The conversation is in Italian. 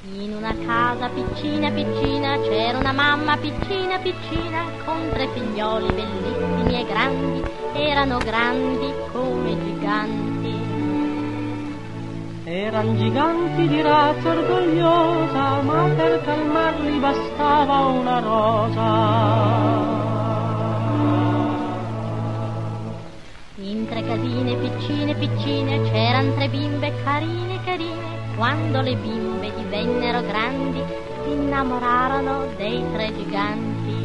In una casa piccina piccina c'era una mamma piccina piccina con 3 figlioli bellissimi e grandi, erano grandi come giganti. Eran giganti di razza orgogliosa, ma per calmarli bastava una rosa. In 3 casine piccine piccine c'eran 3 bimbe carine carine. Quando le bimbe divennero grandi si innamorarono dei 3 giganti.